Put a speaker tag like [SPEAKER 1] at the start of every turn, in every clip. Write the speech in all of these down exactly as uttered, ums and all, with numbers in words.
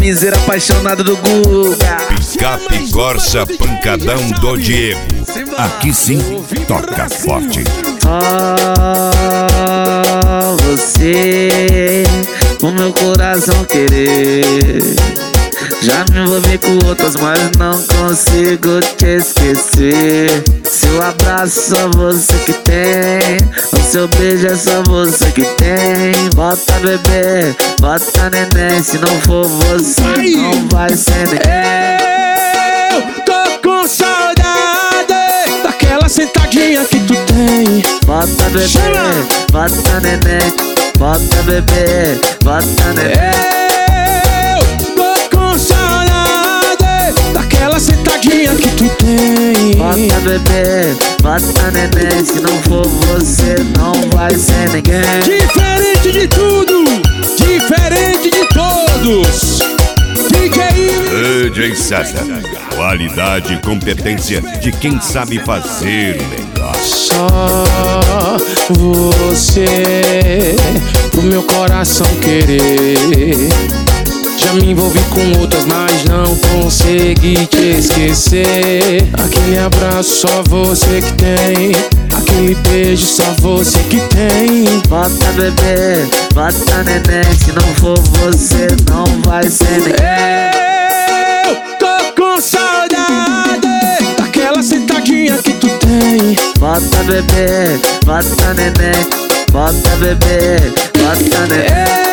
[SPEAKER 1] piseiro apaixonado do Guga.
[SPEAKER 2] Escape, Corsa, pancadão do Diego. Aqui sim, toca forte.
[SPEAKER 1] Só você, o meu coração querer. Já me envolvi com outras, mas não consigo te esquecer. Seu abraço só você que tem, o seu beijo é só você que tem. Bota bebê, bota neném, se não for você não vai ser ninguém.
[SPEAKER 3] Eu tô com saudade daquela sentadinha que tu tem.
[SPEAKER 1] Bota bebê,
[SPEAKER 3] Chama!
[SPEAKER 1] bota neném, bota bebê, bota neném.
[SPEAKER 3] Sentadinha que tu tem.
[SPEAKER 1] Bota bebê, bota neném, se não for você não vai ser ninguém.
[SPEAKER 3] Diferente de tudo, diferente de todos. D J
[SPEAKER 2] D J César, qualidade e competência de quem sabe fazer melhor.
[SPEAKER 3] Só você, o meu coração querer. Já me envolvi com outras, mas não consegui te esquecer. Aquele abraço só você que tem, aquele beijo só você que tem.
[SPEAKER 1] Bota bebê, bota neném, se não for você não vai ser ninguém.
[SPEAKER 3] Eu tô com saudade daquela sentadinha que tu tem.
[SPEAKER 1] Bota bebê, bota neném, bota bebê, bota neném.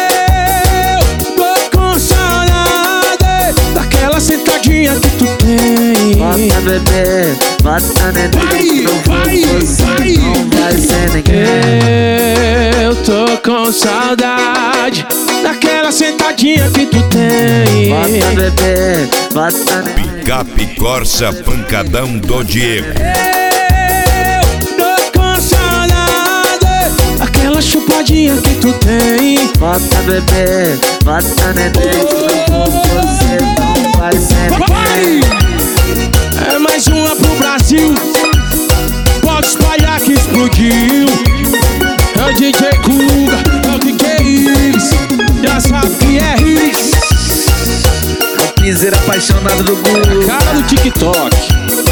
[SPEAKER 3] Sentadinha que tu tem.
[SPEAKER 1] Bota bebê, bota neném, não
[SPEAKER 3] vai,
[SPEAKER 1] for você
[SPEAKER 3] vai.
[SPEAKER 1] não vai ser ninguém.
[SPEAKER 3] Eu tô com saudade daquela sentadinha que tu tem.
[SPEAKER 1] Bota bebê, bota neném.
[SPEAKER 2] Escape, Corsa, pancadão do Diego.
[SPEAKER 3] Eu tô com saudade daquela chupadinha que tu tem.
[SPEAKER 1] Bota bebê, bota neném, se não for você não vai ser ninguém.
[SPEAKER 3] É mais uma pro Brasil, pode espalhar que explodiu. É o D J Guga, é o D J Iris, já sabe que é Iris.
[SPEAKER 1] É o piseiro apaixonado do Guga.
[SPEAKER 3] Cara do TikTok.